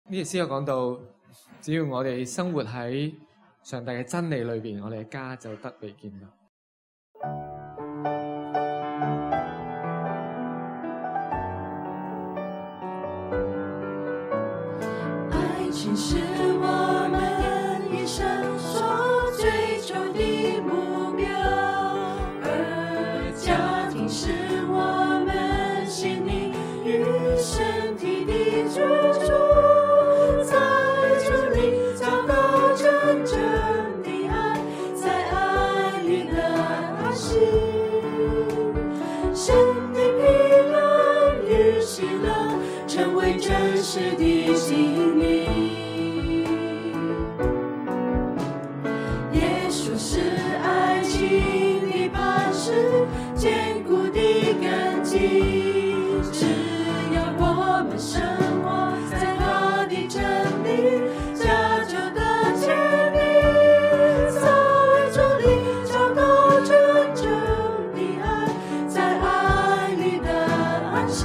呢節詩有講到，只要我哋生活喺上帝嘅真理裏邊，我哋嘅家就得被建立。 愛情是我們一生所追求的目標，而家庭是我們心靈與身體的支柱。成為真實的經歷，耶穌是愛情的磐石，堅固的根基。只要我們生活在他的真理，家就得建立，在主裡找到真正的愛，在愛裡的安息。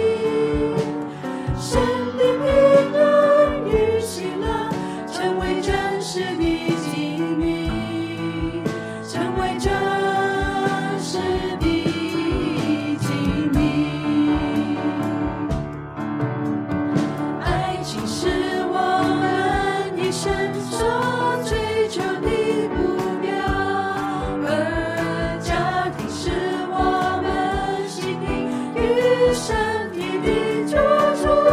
神的平安與喜樂，成為真實的經歷，成為真實的經歷。愛情是我們一生所追求的目標，而家庭是我們心靈與身體的支柱。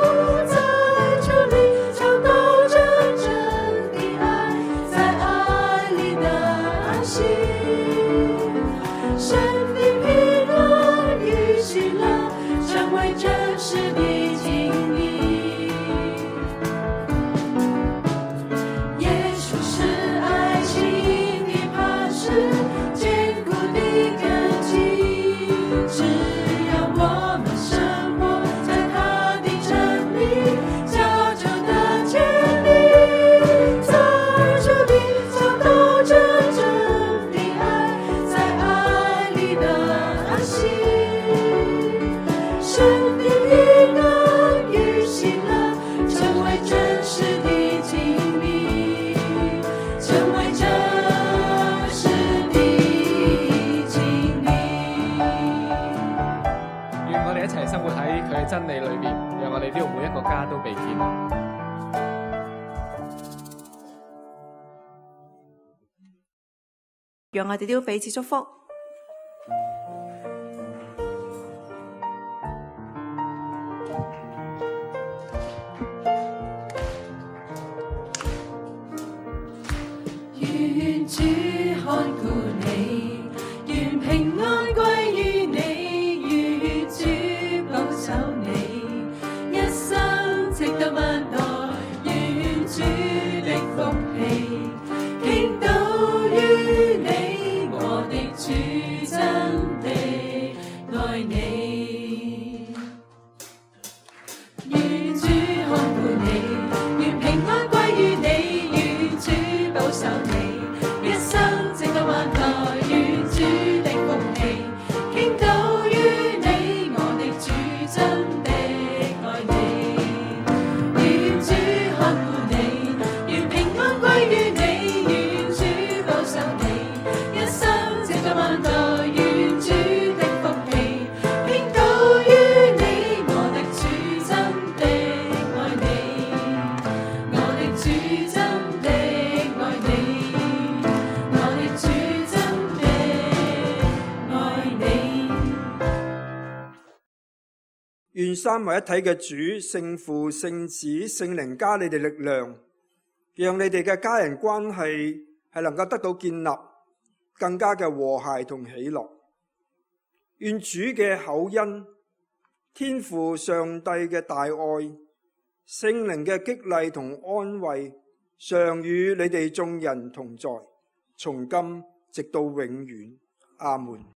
真理裏邊，讓我哋呢度每一個家都被建立。 讓我哋都彼此祝福。 願主看顧你，願平安歸於你，願主保守你，一生直到萬代，願主的福氣傾倒於你，我的主真的愛你。願主看顧你，願平安歸於你，願主保守你，一生直到萬代，願主的福氣傾倒於你，我的主真的愛你。願主看顧你，願平安歸於你，願主保守你，一生直到萬代，願主的福氣傾倒於你，我的主真的愛你，我的主真的愛你，我的主真的愛你。 願三位一體嘅主聖父、聖子、聖靈加你哋力量，讓你哋嘅家人關係係能夠得到建立，更加嘅和諧同喜樂。願主嘅厚恩、天父上帝嘅大愛、聖靈嘅激勵同安慰，常與你哋眾人同在，從今直到永遠。阿門。